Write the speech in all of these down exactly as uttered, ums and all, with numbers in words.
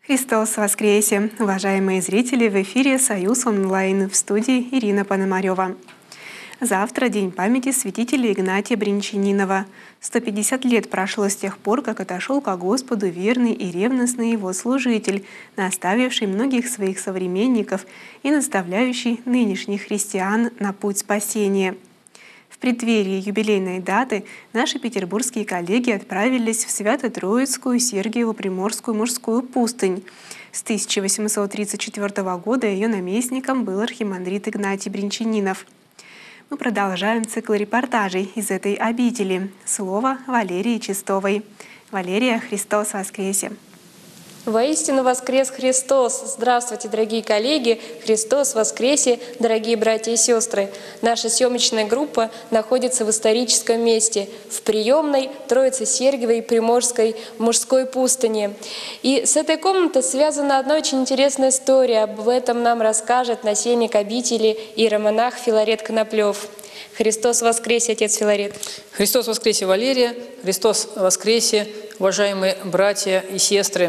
Христос воскресе! Уважаемые зрители, в эфире «Союз онлайн», в студии Ирина Пономарева. Завтра день памяти святителя Игнатия Бринчанинова. сто пятьдесят лет прошло с тех пор, как отошел ко Господу верный и ревностный его служитель, наставивший многих своих современников и наставляющий нынешних христиан на путь спасения. В преддверии юбилейной даты наши петербургские коллеги отправились в Свято-Троицкую Сергиево-Приморскую мужскую пустынь. С тысяча восемьсот тридцать четвёртого года ее наместником был архимандрит Игнатий Бринчанинов. Мы продолжаем цикл репортажей из этой обители. Слово Валерии Чистовой. Валерия, Христос воскресе! Воистину воскрес Христос! Здравствуйте, дорогие коллеги! Христос воскресе, дорогие братья и сестры! Наша съемочная группа находится в историческом месте, в приемной Троице-Сергиевой Приморской мужской пустыне. И с этой комнатой связана одна очень интересная история. Об этом нам расскажет насельник обители иеромонах Филарет Коноплев. Христос воскресе, отец Филарет! Христос воскресе, Валерия! Христос воскресе, уважаемые братья и сестры!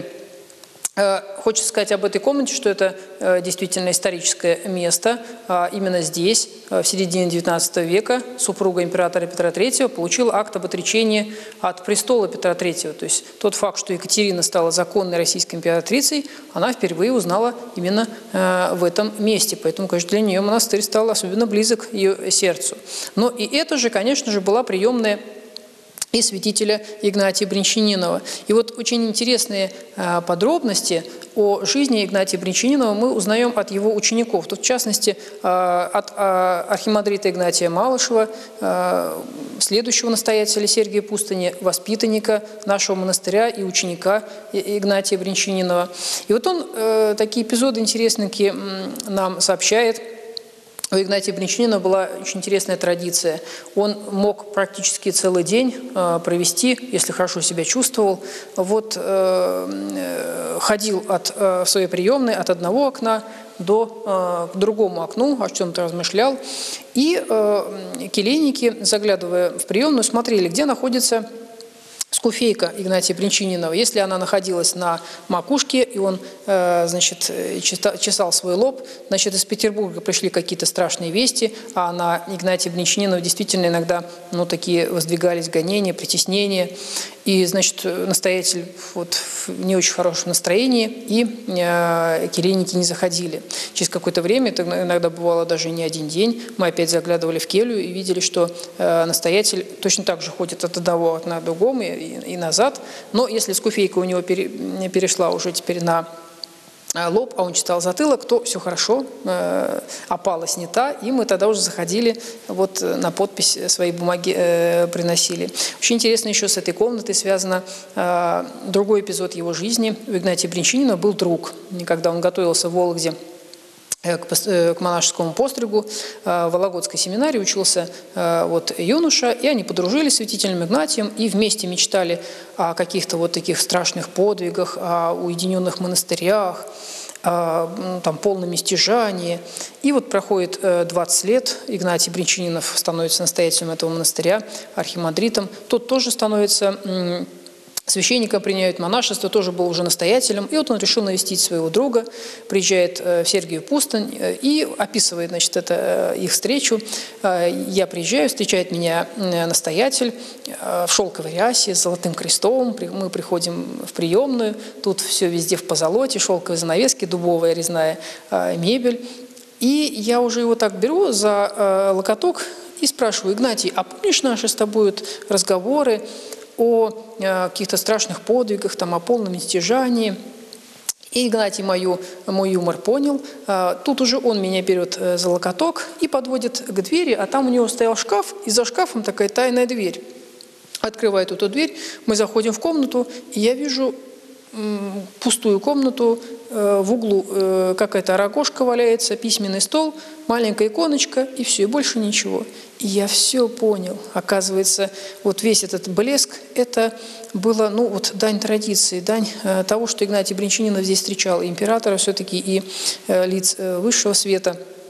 Хочется сказать об этой комнате, что это действительно историческое место. Именно здесь, в середине девятнадцатого века, супруга императора Петра Третьего получила акт об отречении от престола Петра Третьего. То есть тот факт, что Екатерина стала законной российской императрицей, она впервые узнала именно в этом месте. Поэтому, конечно, для нее монастырь стал особенно близок ее сердцу. Но и это же, конечно же, была приемная и святителя Игнатия Бринчанинова. И вот очень интересные э, подробности о жизни Игнатия Бринчанинова мы узнаем от его учеников. Тут, в частности, э, от э, архимандрита Игнатия Малышева, э, следующего настоятеля Сергия Пустыни, воспитанника нашего монастыря и ученика Игнатия Бринчанинова. И вот он э, такие эпизоды интересненькие нам сообщает. У Игнатия Бринчанинова была очень интересная традиция. Он мог практически целый день э, провести, если хорошо себя чувствовал. Вот э, ходил от э, своей приемной от одного окна до э, к другому окну, о чем-то размышлял. И э, келейники, заглядывая в приемную, смотрели, где находится скуфейка Игнатия Бринчанинова. Если она находилась на макушке, и он, э, значит, чесал свой лоб, значит, из Петербурга пришли какие-то страшные вести, а на Игнатия Бринчанинова действительно иногда, ну, такие воздвигались гонения, притеснения. И, значит, настоятель вот в не очень хорошем настроении, и э, келейники не заходили. Через какое-то время, это иногда бывало даже не один день, мы опять заглядывали в келью и видели, что э, настоятель точно так же ходит от одного окна к другому и, и, и назад. Но если скуфейка у него пере, перешла уже теперь на лоб, а он читал затылок, то все хорошо, э, опала снята, и мы тогда уже заходили, вот на подпись свои бумаги э, приносили. Очень интересно еще с этой комнатой связано э, другой эпизод его жизни. У Игнатия Бринчанинова был друг. И когда он готовился в Вологде к монашескому постригу, в Вологодской семинарии учился вот юноша, и они подружились с святителем Игнатием и вместе мечтали о каких-то вот таких страшных подвигах, о уединенных монастырях, о там, полном истяжании. И вот проходит двадцать лет, Игнатий Бринчанинов становится настоятелем этого монастыря, архимандритом. Тот тоже становится священника, принимает монашество, тоже был уже настоятелем. И вот он решил навестить своего друга, приезжает в Сергиев Пустынь и описывает, значит, это, их встречу. Я приезжаю, встречает меня настоятель в шелковой рясе с золотым крестом. Мы приходим в приемную, тут все везде в позолоте, шелковые занавески, дубовая резная мебель. И я уже его так беру за локоток и спрашиваю: Игнатий, а помнишь наши с тобой разговоры о каких-то страшных подвигах, там, о полном истяжании? И Игнатий мою, мой юмор понял. Тут уже он меня берет за локоток и подводит к двери, а там у него стоял шкаф, и за шкафом такая тайная дверь. Открывает эту дверь, мы заходим в комнату, и я вижу пустую комнату, в углу какая-то рогожка валяется, письменный стол, маленькая иконочка, и все, и больше ничего. И я все понял. Оказывается, вот весь этот блеск, это было, ну, вот дань традиции, дань того, что Игнатий Бринчанинов здесь встречал и императора все-таки, и лиц высшего света.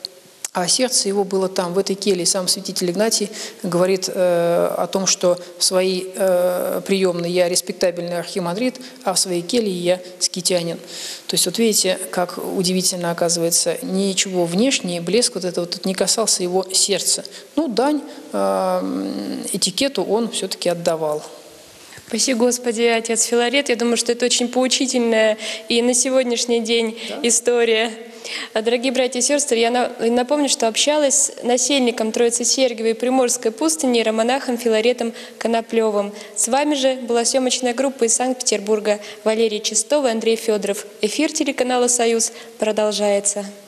а сердце его было там, в этой келье. Сам святитель Игнатий говорит э, о том, что в своей э, приемной я респектабельный архимандрит, а в своей келье я скитянин. То есть вот видите, как удивительно оказывается, ничего внешнее, блеск вот этого тут не касался его сердца. Ну, дань э, этикету он все-таки отдавал. Спаси Господи, отец Филарет. Я думаю, что это очень поучительная и на сегодняшний день да. история. Дорогие братья и сестры, я напомню, что общалась с насельником Троицы Сергиевой Приморской пустыни, иеромонахом Филаретом Коноплевым. С вами же была съемочная группа из Санкт-Петербурга. Валерий Чистов и Андрей Федоров. Эфир телеканала «Союз» продолжается.